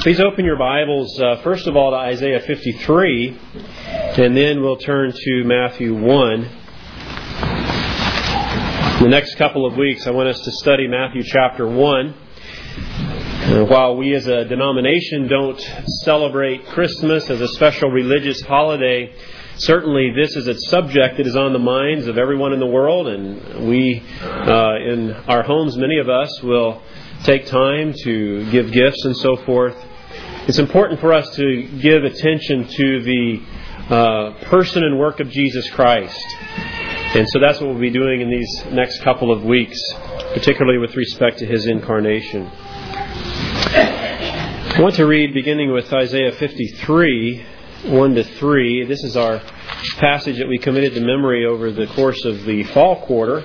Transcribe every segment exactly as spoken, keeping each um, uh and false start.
Please open your Bibles, uh, first of all, to Isaiah fifty-three, and then we'll turn to Matthew one. In the next couple of weeks, I want us to study Matthew chapter one. Uh, while we as a denomination don't celebrate Christmas as a special religious holiday, certainly this is a subject that is on the minds of everyone in the world, and we, uh, in our homes, many of us will take time to give gifts and so forth. It's important for us to give attention to the uh, person and work of Jesus Christ. And so that's what we'll be doing in these next couple of weeks, particularly with respect to His incarnation. I want to read beginning with Isaiah fifty-three, one to three. This is our passage that we committed to memory over the course of the fall quarter.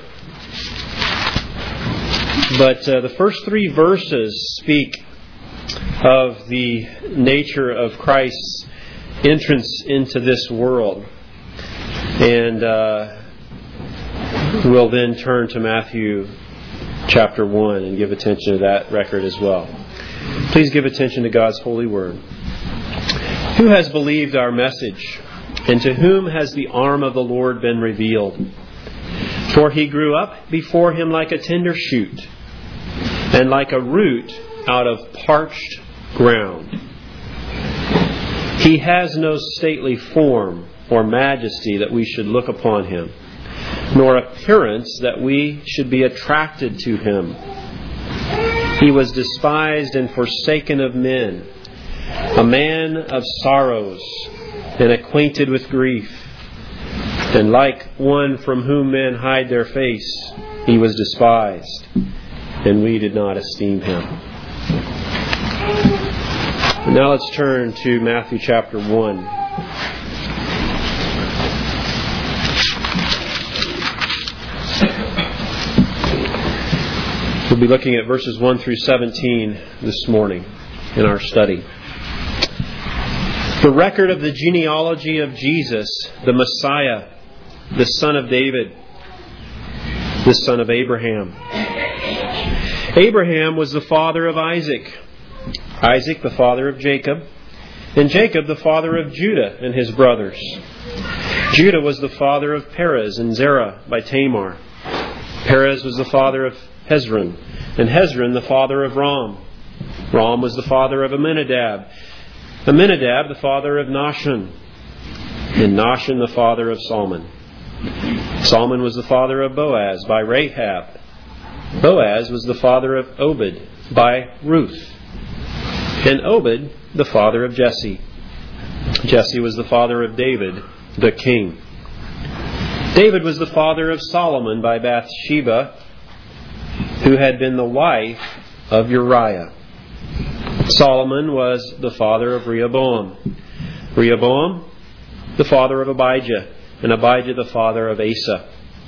But uh, the first three verses speak of the nature of Christ's entrance into this world. And uh, we'll then turn to Matthew chapter one and give attention to that record as well. Please give attention to God's holy word. Who has believed our message, and to whom has the arm of the Lord been revealed? For he grew up before him like a tender shoot, and like a root out of parched ground. He has no stately form or majesty that we should look upon him, nor appearance that we should be attracted to him. He was despised and forsaken of men, a man of sorrows and acquainted with grief. And like one from whom men hide their face, he was despised, and we did not esteem him. And now let's turn to Matthew chapter one. We'll be looking at verses one through seventeen this morning in our study. The record of the genealogy of Jesus, the Messiah, the son of David, the son of Abraham. Abraham was the father of Isaac, Isaac the father of Jacob, and Jacob the father of Judah and his brothers. Judah was the father of Perez and Zerah by Tamar. Perez was the father of Hezron, and Hezron the father of Ram. Ram was the father of Amminadab, Amminadab the father of Nahshon, and Nahshon the father of Salmon. Salmon was the father of Boaz by Rahab. Boaz was the father of Obed by Ruth, and Obed the father of Jesse. Jesse was the father of David, the king. David was the father of Solomon by Bathsheba, who had been the wife of Uriah. Solomon was the father of Rehoboam. Rehoboam, the father of Abijah, and Abijah the father of Asa.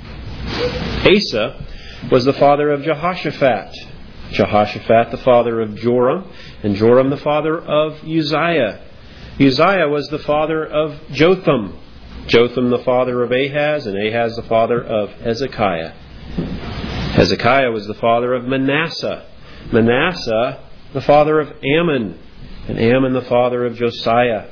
Asa was the father of Jehoshaphat. Jehoshaphat the father of Joram, and Joram the father of Uzziah. Uzziah was the father of Jotham. Jotham the father of Ahaz, and Ahaz the father of Hezekiah. Hezekiah was the father of Manasseh. Manasseh the father of Ammon, and Ammon the father of Josiah.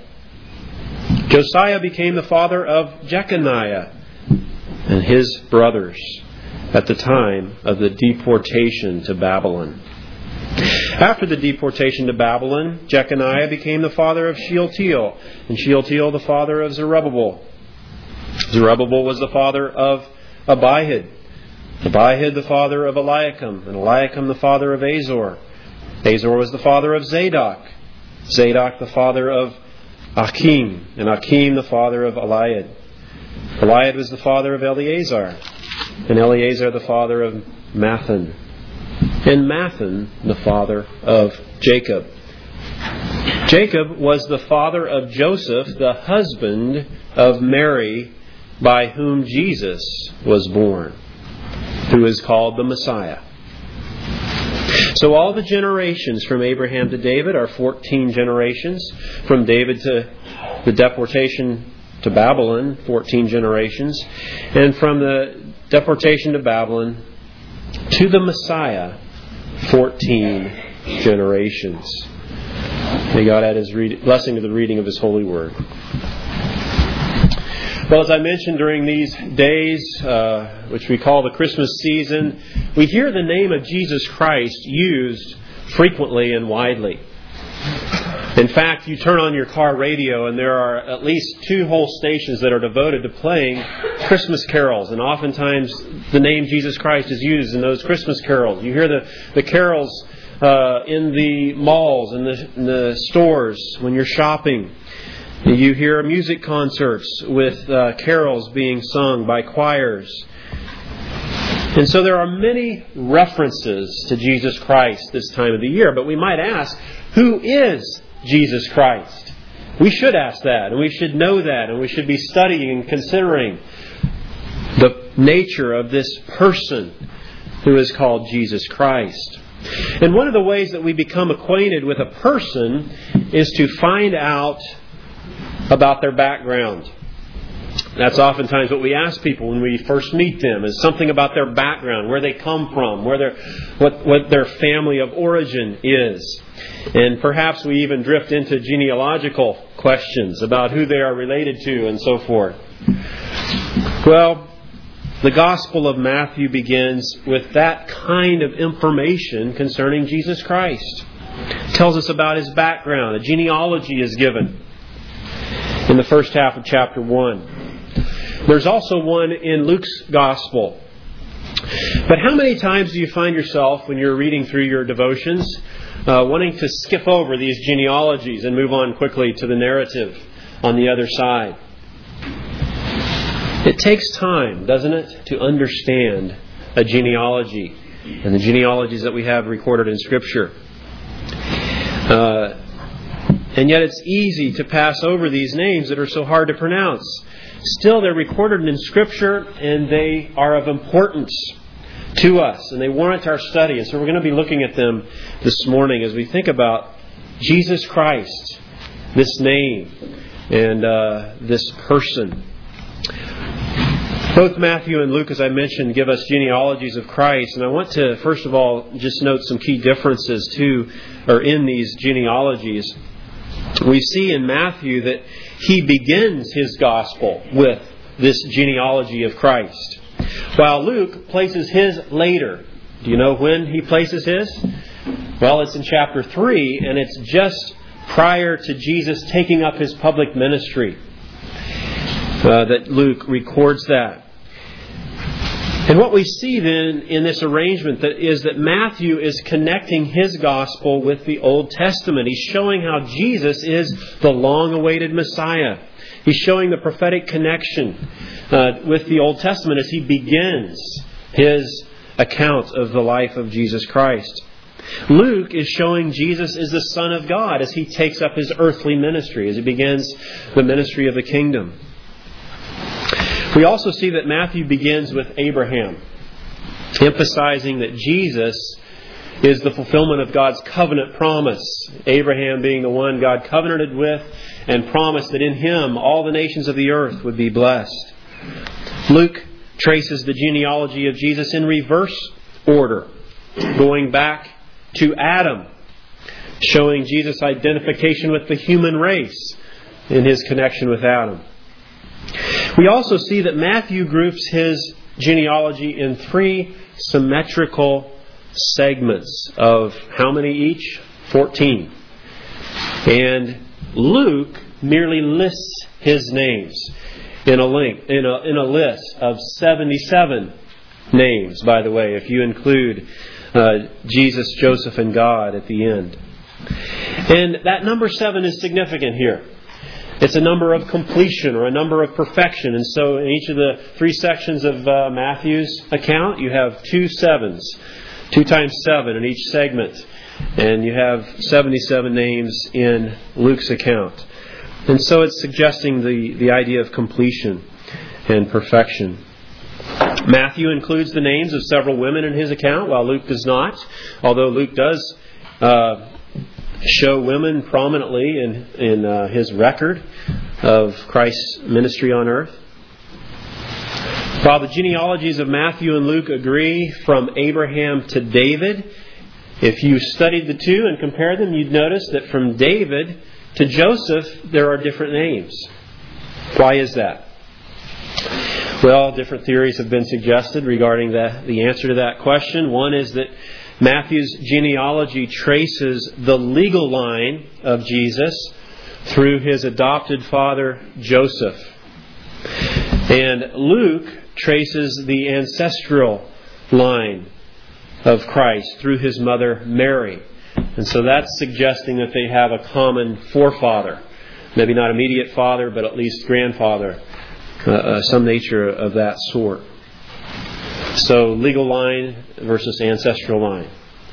Josiah became the father of Jeconiah and his brothers at the time of the deportation to Babylon. After the deportation to Babylon, Jeconiah became the father of Shealtiel, and Shealtiel the father of Zerubbabel. Zerubbabel was the father of Abihud, Abihud the father of Eliakim, and Eliakim the father of Azor. Azor was the father of Zadok, Zadok the father of Achim, and Achim the father of Eliad. Eliad was the father of Eleazar, and Eleazar the father of Mathan, and Mathan the father of Jacob. Jacob was the father of Joseph, the husband of Mary, by whom Jesus was born, who is called the Messiah. So all the generations from Abraham to David are fourteen generations. From David to the deportation to Babylon, fourteen generations. And from the deportation to Babylon to the Messiah, fourteen generations. May God add His read- blessing to the reading of His holy word. Well, as I mentioned, during these days, uh, which we call the Christmas season, we hear the name of Jesus Christ used frequently and widely. In fact, you turn on your car radio and there are at least two whole stations that are devoted to playing Christmas carols. And oftentimes the name Jesus Christ is used in those Christmas carols. You hear the, the carols uh, in the malls, in the, in the stores, when you're shopping. You hear music concerts with uh, carols being sung by choirs. And so there are many references to Jesus Christ this time of the year. But we might ask, who is Jesus Christ? We should ask that, and we should know that, and we should be studying and considering the nature of this person who is called Jesus Christ. And one of the ways that we become acquainted with a person is to find out about their background. That's oftentimes what we ask people when we first meet them, is something about their background, where they come from, where their what what their family of origin is. And perhaps we even drift into genealogical questions about who they are related to and so forth. Well, the Gospel of Matthew begins with that kind of information concerning Jesus Christ. It tells us about His background. A genealogy is given in the first half of chapter one. There's also one in Luke's Gospel. But how many times do you find yourself, when you're reading through your devotions, uh, wanting to skip over these genealogies and move on quickly to the narrative on the other side? It takes time, doesn't it, to understand a genealogy and the genealogies that we have recorded in Scripture. Uh, and yet it's easy to pass over these names that are so hard to pronounce. Still, they're recorded in Scripture, and they are of importance to us, and they warrant our study. And so we're going to be looking at them this morning as we think about Jesus Christ, this name, and uh, this person. Both Matthew and Luke, as I mentioned, give us genealogies of Christ, and I want to, first of all, just note some key differences to, or in these genealogies. We see in Matthew that he begins his gospel with this genealogy of Christ, while Luke places his later. Do you know when he places his? Well, it's in chapter three, and it's just prior to Jesus taking up his public ministry uh, that Luke records that. And what we see then in this arrangement that is that Matthew is connecting his gospel with the Old Testament. He's showing how Jesus is the long-awaited Messiah. He's showing the prophetic connection uh, with the Old Testament as he begins his account of the life of Jesus Christ. Luke is showing Jesus is the Son of God as he takes up his earthly ministry, as he begins the ministry of the kingdom. We also see that Matthew begins with Abraham, emphasizing that Jesus is the fulfillment of God's covenant promise. Abraham being the one God covenanted with and promised that in him all the nations of the earth would be blessed. Luke traces the genealogy of Jesus in reverse order, going back to Adam, showing Jesus' identification with the human race in his connection with Adam. We also see that Matthew groups his genealogy in three symmetrical segments of how many each? Fourteen. And Luke merely lists his names in a link, in a, in a list of seventy-seven names, by the way, if you include uh, Jesus, Joseph, and God at the end. And that number seven is significant here. It's a number of completion or a number of perfection. And so in each of the three sections of uh, Matthew's account, you have two sevens. Two times seven in each segment. And you have seventy-seven names in Luke's account. And so it's suggesting the, the idea of completion and perfection. Matthew includes the names of several women in his account, while Luke does not. Although Luke does Uh, show women prominently in, in uh, his record of Christ's ministry on earth. While the genealogies of Matthew and Luke agree from Abraham to David, If you studied the two and compared them, you'd notice that from David to Joseph, there are different names. Why is that? Well, different theories have been suggested regarding the, the answer to that question. One is that Matthew's genealogy traces the legal line of Jesus through his adopted father, Joseph. And Luke traces the ancestral line of Christ through his mother, Mary. And so that's suggesting that they have a common forefather. Maybe not immediate father, but at least grandfather. Uh, uh, some nature of that sort. So legal line versus ancestral line.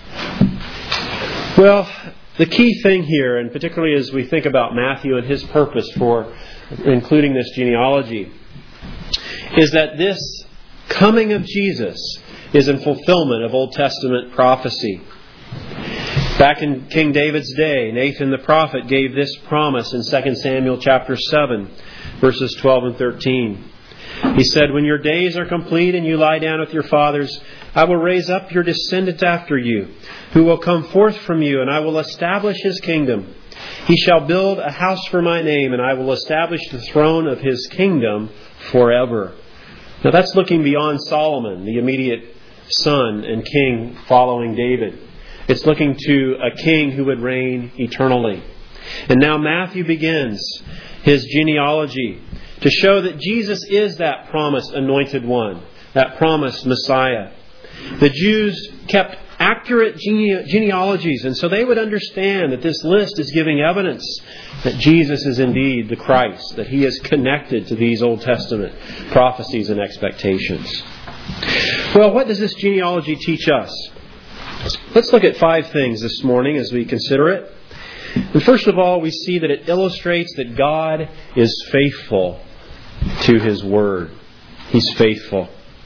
Well, the key thing here, and particularly as we think about Matthew and his purpose for including this genealogy, is that this coming of Jesus is in fulfillment of Old Testament prophecy. Back in King David's day, Nathan the prophet gave this promise in Second Samuel chapter seven, verses twelve and thirteen. He said, "When your days are complete and you lie down with your fathers, I will raise up your descendant after you, who will come forth from you, and I will establish his kingdom. He shall build a house for my name, and I will establish the throne of his kingdom forever." Now that's looking beyond Solomon, the immediate son and king following David. It's looking to a king who would reign eternally. And now Matthew begins his genealogy to show that Jesus is that promised anointed one, that promised Messiah. The Jews kept accurate gene- genealogies, and so they would understand that this list is giving evidence that Jesus is indeed the Christ, that He is connected to these Old Testament prophecies and expectations. Well, what does this genealogy teach us? Let's look at five things this morning as we consider it. And first of all, we see that it illustrates that God is faithful to His Word. He's faithful.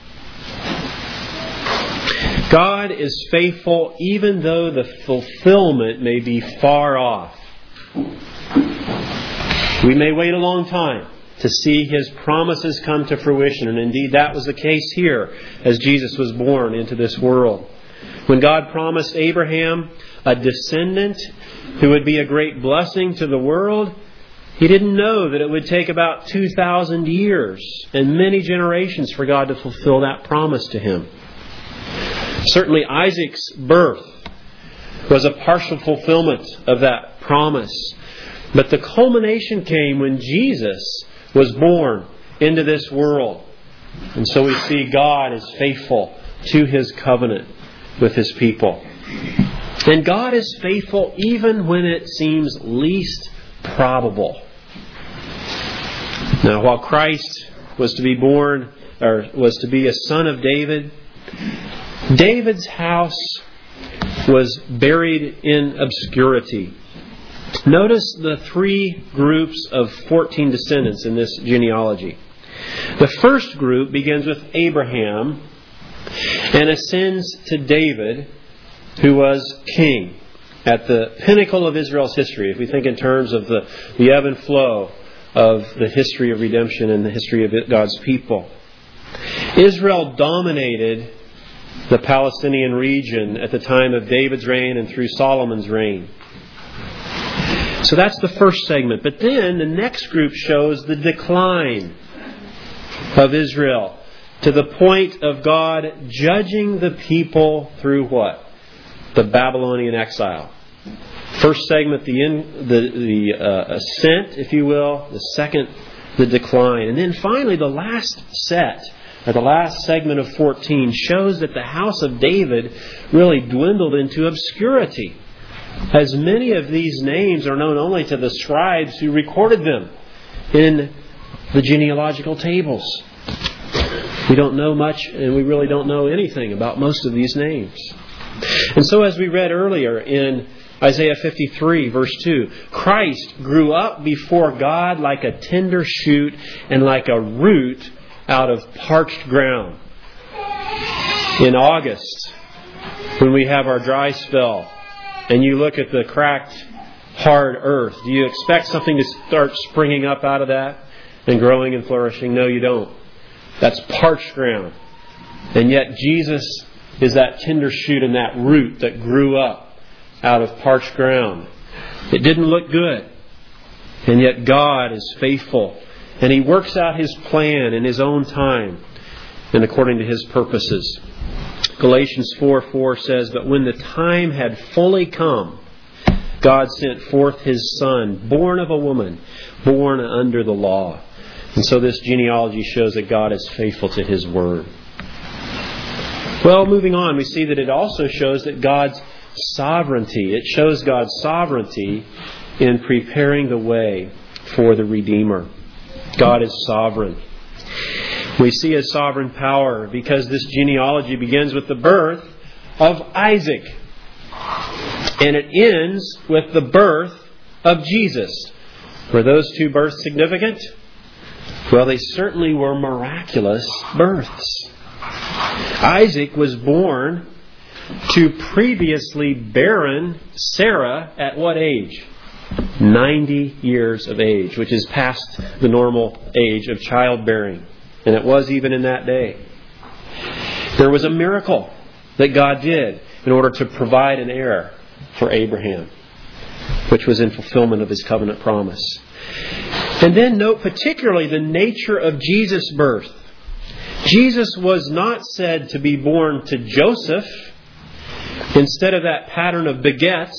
God is faithful even though the fulfillment may be far off. We may wait a long time to see His promises come to fruition. And indeed that was the case here as Jesus was born into this world. When God promised Abraham a descendant who would be a great blessing to the world, He didn't know that it would take about two thousand years and many generations for God to fulfill that promise to him. Certainly Isaac's birth was a partial fulfillment of that promise. But the culmination came when Jesus was born into this world. And so we see God is faithful to His covenant with His people. And God is faithful even when it seems least probable. Now, while Christ was to be born, or was to be a son of David, David's house was buried in obscurity. Notice the three groups of fourteen descendants in this genealogy. The first group begins with Abraham and ascends to David, who was king at the pinnacle of Israel's history, if we think in terms of the, the ebb and flow of the history of redemption and the history of God's people. Israel dominated the Palestinian region at the time of David's reign and through Solomon's reign. So that's the first segment. But then the next group shows the decline of Israel to the point of God judging the people through what? The Babylonian exile. First segment, the in, the, the uh, ascent, if you will. The second, the decline. And then finally, the last set, or the last segment of fourteen, shows that the house of David really dwindled into obscurity, as many of these names are known only to the scribes who recorded them in the genealogical tables. We don't know much, and we really don't know anything about most of these names. And so as we read earlier in Isaiah fifty-three, verse two, Christ grew up before God like a tender shoot and like a root out of parched ground. In August, when we have our dry spell, and you look at the cracked, hard earth, do you expect something to start springing up out of that and growing and flourishing? No, you don't. That's parched ground. And yet Jesus is that tender shoot and that root that grew up out of parched ground. It didn't look good. And yet God is faithful. And He works out His plan in His own time and according to His purposes. Galatians four four says, "But when the time had fully come, God sent forth His Son, born of a woman, born under the law." And so this genealogy shows that God is faithful to His word. Well, moving on, we see that it also shows that God's sovereignty. It shows God's sovereignty in preparing the way for the Redeemer. God is sovereign. We see His sovereign power because this genealogy begins with the birth of Isaac. And it ends with the birth of Jesus. Were those two births significant? Well, they certainly were miraculous births. Isaac was born to previously barren Sarah at what age? ninety years of age, which is past the normal age of childbearing. And it was even in that day. There was a miracle that God did in order to provide an heir for Abraham, which was in fulfillment of His covenant promise. And then note particularly the nature of Jesus' birth. Jesus was not said to be born to Joseph. Instead of that pattern of begets,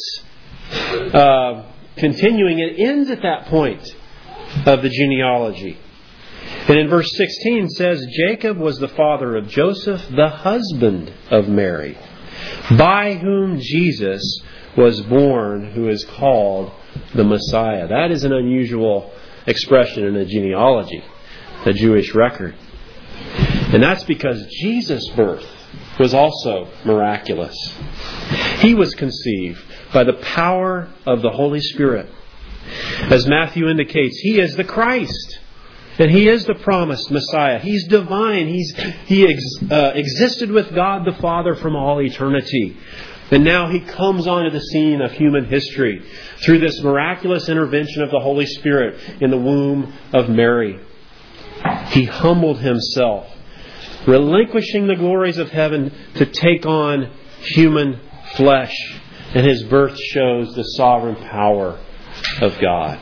uh, continuing, it ends at that point of the genealogy. And in verse sixteen says, "Jacob was the father of Joseph, the husband of Mary, by whom Jesus was born, who is called the Messiah." That is an unusual expression in a genealogy, a Jewish record. And that's because Jesus' birth was also miraculous. He was conceived by the power of the Holy Spirit. As Matthew indicates, He is the Christ. And He is the promised Messiah. He's divine. He's, he ex, uh, existed with God the Father from all eternity. And now He comes onto the scene of human history through this miraculous intervention of the Holy Spirit in the womb of Mary. He humbled Himself, relinquishing the glories of heaven to take on human flesh. And His birth shows the sovereign power of God.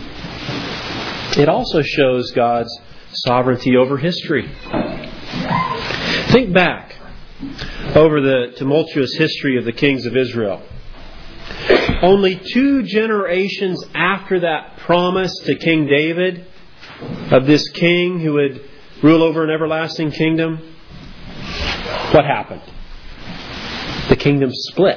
It also shows God's sovereignty over history. Think back over the tumultuous history of the kings of Israel. Only two generations after that promise to King David of this king who would rule over an everlasting kingdom, what happened? The kingdom split.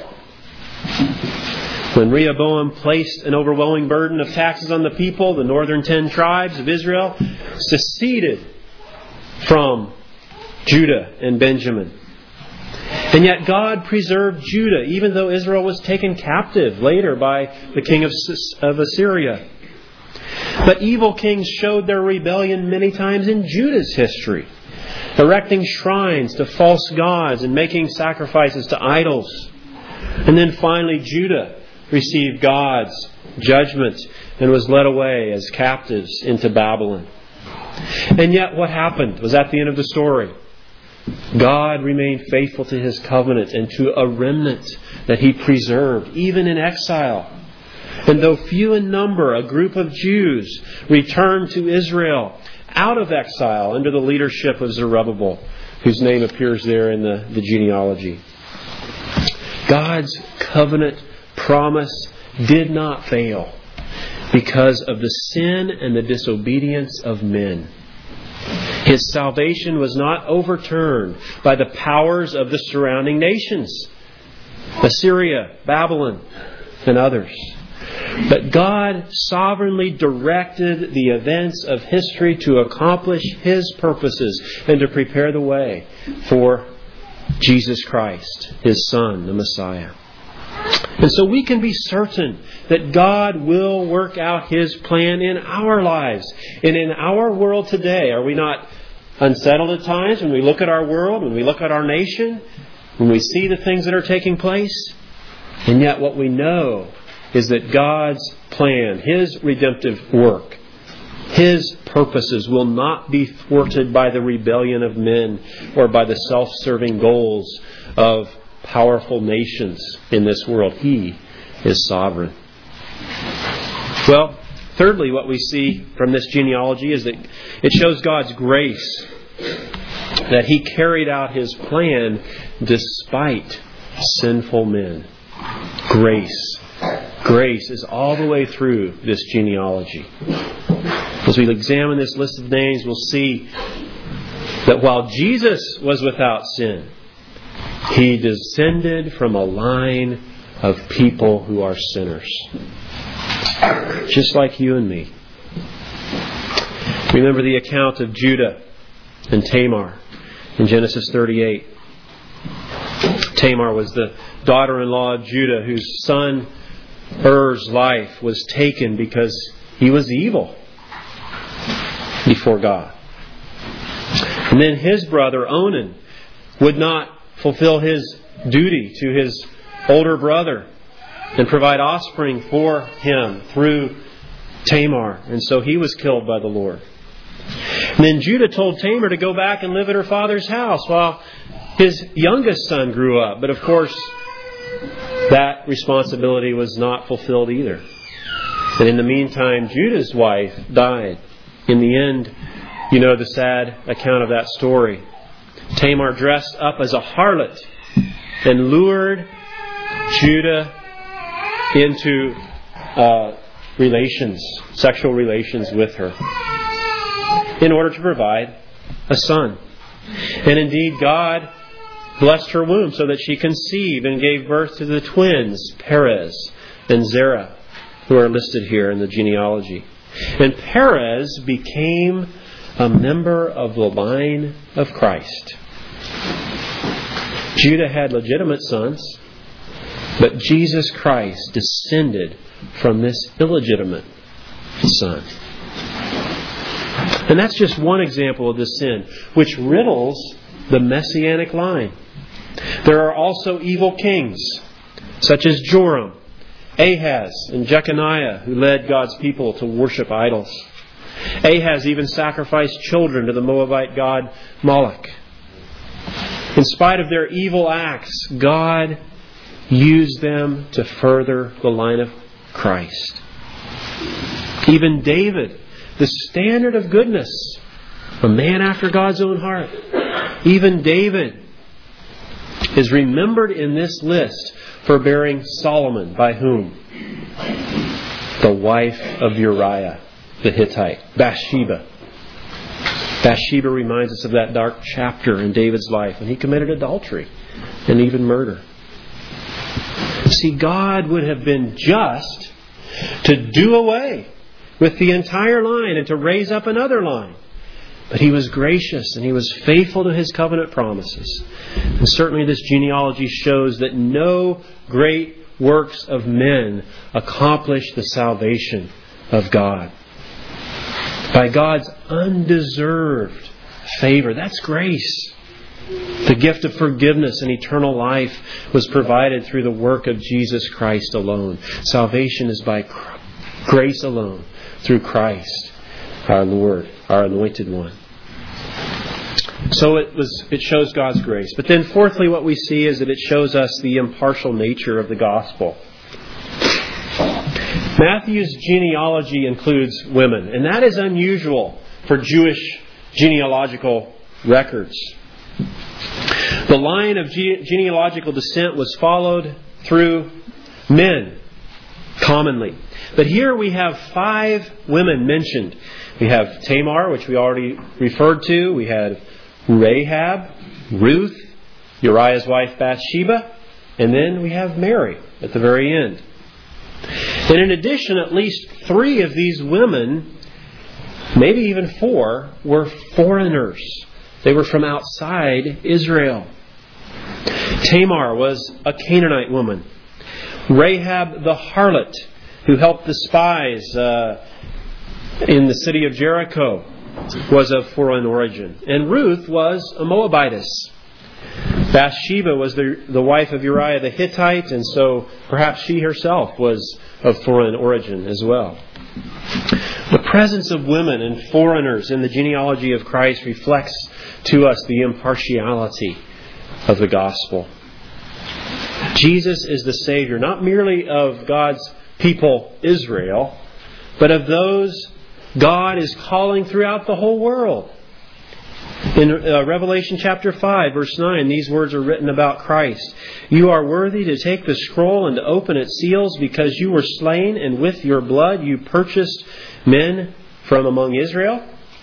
When Rehoboam placed an overwhelming burden of taxes on the people, the northern ten tribes of Israel seceded from Judah and Benjamin. And yet God preserved Judah, even though Israel was taken captive later by the king of, of Assyria. But evil kings showed their rebellion many times in Judah's history, erecting shrines to false gods and making sacrifices to idols. And then finally Judah received God's judgment and was led away as captives into Babylon. And yet what happened? Was that the end of the story? God remained faithful to His covenant and to a remnant that He preserved, even in exile. And though few in number, a group of Jews returned to Israel out of exile under the leadership of Zerubbabel, whose name appears there in the, the genealogy. God's covenant promise did not fail because of the sin and the disobedience of men. His salvation was not overturned by the powers of the surrounding nations, Assyria, Babylon, and others. But God sovereignly directed the events of history to accomplish His purposes and to prepare the way for Jesus Christ, His Son, the Messiah. And so we can be certain that God will work out His plan in our lives and in our world today. Are we not unsettled at times when we look at our world, when we look at our nation, when we see the things that are taking place? And yet what we know is that God's plan, His redemptive work, His purposes will not be thwarted by the rebellion of men or by the self-serving goals of powerful nations in this world. He is sovereign. Well, thirdly, what we see from this genealogy is that it shows God's grace, that He carried out His plan despite sinful men. Grace. Grace is all the way through this genealogy. As we examine this list of names, we'll see that while Jesus was without sin, He descended from a line of people who are sinners. Just like you and me. Remember the account of Judah and Tamar in Genesis thirty-eight. Tamar was the daughter-in-law of Judah, whose son Er's life was taken because he was evil before God. And then his brother Onan would not fulfill his duty to his older brother and provide offspring for him through Tamar. And so he was killed by the Lord. And then Judah told Tamar to go back and live at her father's house while his youngest son grew up. But of course, that responsibility was not fulfilled either. And in the meantime, Judah's wife died. In the end, you know the sad account of that story. Tamar dressed up as a harlot and lured Judah into uh, relations, sexual relations with her, in order to provide a son. And indeed, God blessed her womb so that she conceived and gave birth to the twins, Perez and Zerah, who are listed here in the genealogy. And Perez became a member of the line of Christ. Judah had legitimate sons, but Jesus Christ descended from this illegitimate son. And that's just one example of this sin, which riddles the messianic line. There are also evil kings, such as Joram, Ahaz, and Jeconiah, who led God's people to worship idols. Ahaz even sacrificed children to the Moabite god Moloch. In spite of their evil acts, God used them to further the line of Christ. Even David, the standard of goodness, a man after God's own heart, even David is remembered in this list for bearing Solomon, by whom? The wife of Uriah the Hittite, Bathsheba. Bathsheba reminds us of that dark chapter in David's life when he committed adultery and even murder. See, God would have been just to do away with the entire line and to raise up another line. But He was gracious and He was faithful to His covenant promises. And certainly this genealogy shows that no great works of men accomplish the salvation of God. By God's undeserved favor. That's grace. The gift of forgiveness and eternal life was provided through the work of Jesus Christ alone. Salvation is by grace alone, through Christ, our Lord, our anointed one. So it was. It shows God's grace. But then fourthly, what we see is that it shows us the impartial nature of the gospel. Matthew's genealogy includes women, and that is unusual for Jewish genealogical records. The line of ge- genealogical descent was followed through men, commonly. But here we have five women mentioned. We have Tamar, which we already referred to. We had Rahab, Ruth, Uriah's wife Bathsheba, and then we have Mary at the very end. And in addition, at least three of these women, maybe even four, were foreigners. They were from outside Israel. Tamar was a Canaanite woman. Rahab the harlot, who helped the spies uh, in the city of Jericho, was of foreign origin. And Ruth was a Moabitess. Bathsheba was the, the wife of Uriah the Hittite, and so perhaps she herself was of foreign origin as well. The presence of women and foreigners in the genealogy of Christ reflects to us the impartiality of the gospel. Jesus is the Savior, not merely of God's people Israel, but of those God is calling throughout the whole world. In uh, Revelation chapter five, verse nine, these words are written about Christ. You are worthy to take the scroll and to open its seals, because you were slain, and with your blood you purchased men from among Israel?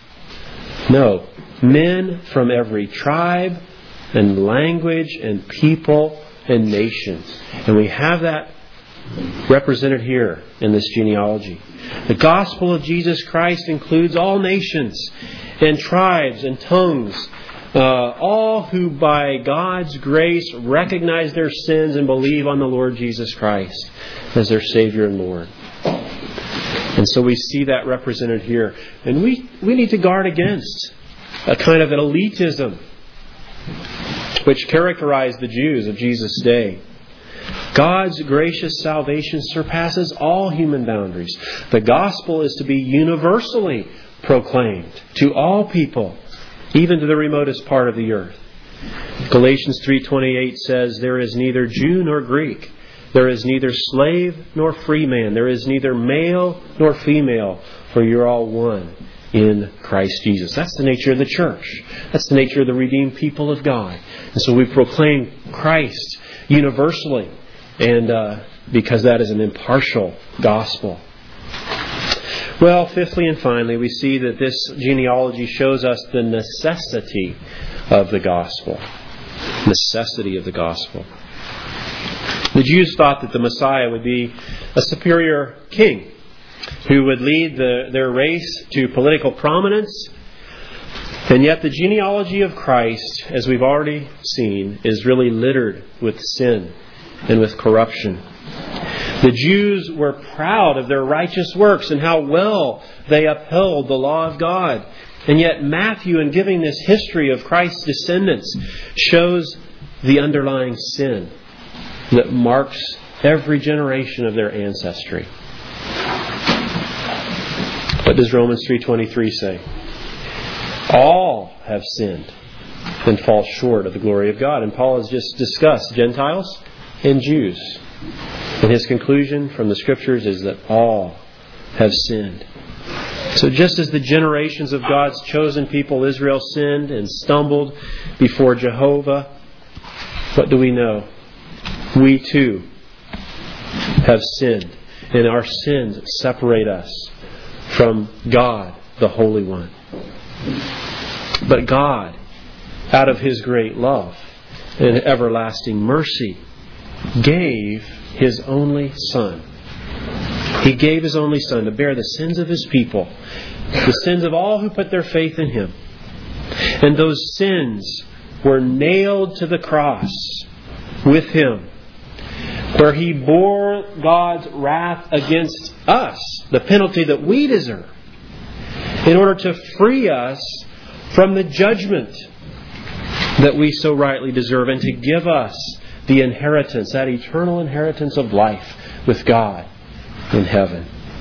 No. Men from every tribe and language and people and nation. And we have that represented here in this genealogy. The gospel of Jesus Christ includes all nations and tribes and tongues, uh, all who by God's grace recognize their sins and believe on the Lord Jesus Christ as their Savior and Lord. And so we see that represented here. And we, we need to guard against a kind of an elitism which characterized the Jews of Jesus' day. God's gracious salvation surpasses all human boundaries. The gospel is to be universally proclaimed to all people, even to the remotest part of the earth. Galatians three twenty-eight says, there is neither Jew nor Greek. There is neither slave nor free man. There is neither male nor female, for you're all one in Christ Jesus. That's the nature of the church. That's the nature of the redeemed people of God. And so we proclaim Christ universally, and uh, because that is an impartial gospel. Well, fifthly and finally, we see that this genealogy shows us the necessity of the gospel. Necessity of the gospel. The Jews thought that the Messiah would be a superior king who would lead the, their race to political prominence. And yet the genealogy of Christ, as we've already seen, is really littered with sin and with corruption. The Jews were proud of their righteous works and how well they upheld the law of God. And yet Matthew, in giving this history of Christ's descendants, shows the underlying sin that marks every generation of their ancestry. What does Romans three twenty-three say? All have sinned and fall short of the glory of God. And Paul has just discussed Gentiles and Jews. And his conclusion from the Scriptures is that all have sinned. So just as the generations of God's chosen people, Israel, sinned and stumbled before Jehovah, what do we know? We too have sinned. And our sins separate us from God, the Holy One. But God, out of His great love and everlasting mercy, gave His only Son. He gave His only Son to bear the sins of His people, the sins of all who put their faith in Him. And those sins were nailed to the cross with Him, where He bore God's wrath against us, the penalty that we deserve, in order to free us from the judgment that we so rightly deserve, and to give us the inheritance, that eternal inheritance of life with God in heaven.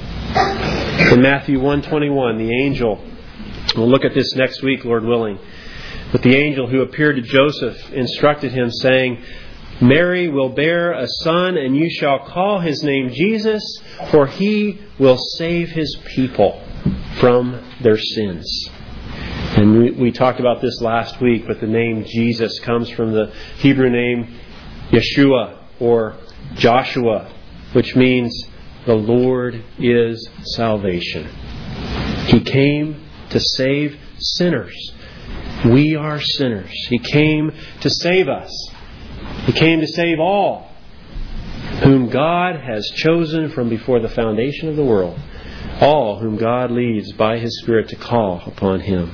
In Matthew one twenty-one, the angel, we'll look at this next week, Lord willing, but the angel who appeared to Joseph instructed him, saying, Mary will bear a son, and you shall call his name Jesus, for he will save his people from their sins. And we, we talked about this last week, but the name Jesus comes from the Hebrew name Yeshua or Joshua, which means the Lord is salvation. He came to save sinners. We are sinners. He came to save us. He came to save all whom God has chosen from before the foundation of the world. All whom God leads by His Spirit to call upon Him.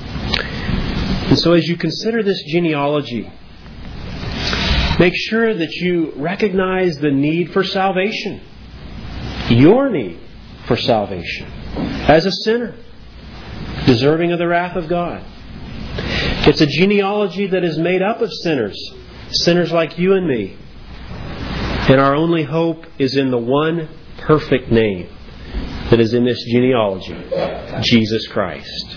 And so as you consider this genealogy, make sure that you recognize the need for salvation. Your need for salvation. As a sinner, deserving of the wrath of God. It's a genealogy that is made up of sinners. Sinners like you and me. And our only hope is in the one perfect name, that is in this genealogy, Jesus Christ.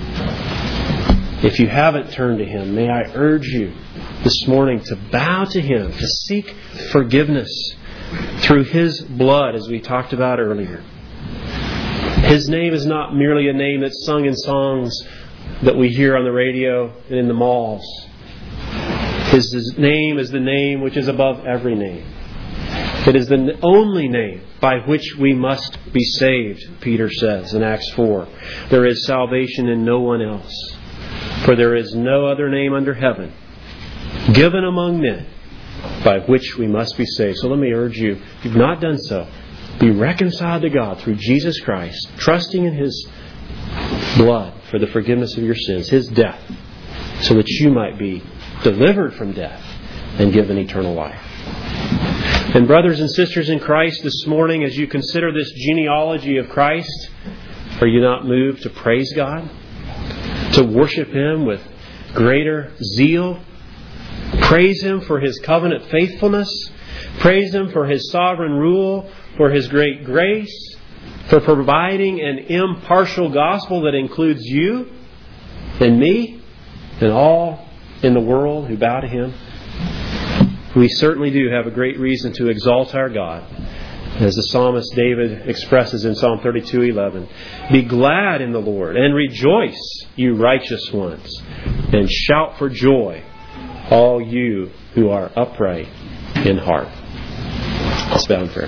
If you haven't turned to Him, may I urge you this morning to bow to Him, to seek forgiveness through His blood, as we talked about earlier. His name is not merely a name that's sung in songs that we hear on the radio and in the malls. His name is the name which is above every name. It is the only name by which we must be saved, Peter says in Acts four. There is salvation in no one else, for there is no other name under heaven given among men by which we must be saved. So let me urge you, if you've not done so, be reconciled to God through Jesus Christ, trusting in His blood for the forgiveness of your sins, His death, so that you might be delivered from death and given eternal life. And brothers and sisters in Christ, this morning, as you consider this genealogy of Christ, are you not moved to praise God? To worship Him with greater zeal? Praise Him for His covenant faithfulness? Praise Him for His sovereign rule, for His great grace, for providing an impartial gospel that includes you and me and all in the world who bow to Him? We certainly do have a great reason to exalt our God. As the psalmist David expresses in Psalm thirty-two eleven, "Be glad in the Lord and rejoice, you righteous ones, and shout for joy, all you who are upright in heart." Let's bow in prayer.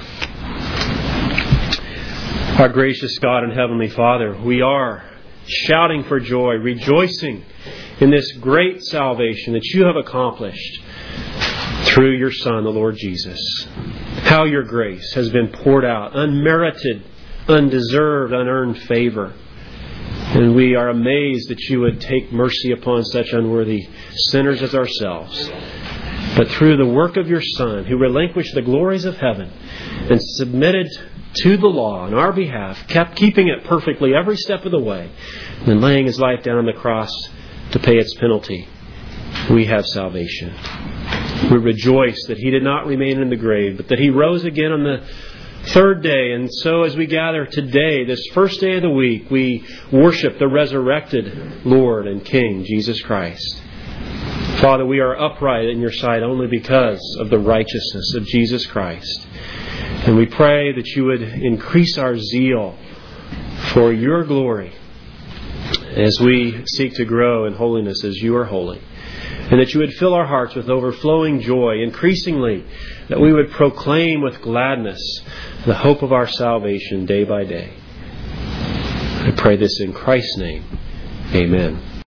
Our gracious God and Heavenly Father, we are shouting for joy, rejoicing in this great salvation that you have accomplished through your Son, the Lord Jesus. How your grace has been poured out, unmerited, undeserved, unearned favor. And we are amazed that you would take mercy upon such unworthy sinners as ourselves. But through the work of your Son, who relinquished the glories of heaven and submitted to the law on our behalf, kept keeping it perfectly every step of the way, and then laying His life down on the cross to pay its penalty, we have salvation. We rejoice that He did not remain in the grave, but that He rose again on the third day. And so as we gather today, this first day of the week, we worship the resurrected Lord and King, Jesus Christ. Father, we are upright in your sight only because of the righteousness of Jesus Christ. And we pray that you would increase our zeal for your glory as we seek to grow in holiness as you are holy. And that you would fill our hearts with overflowing joy, increasingly, that we would proclaim with gladness the hope of our salvation day by day. I pray this in Christ's name. Amen.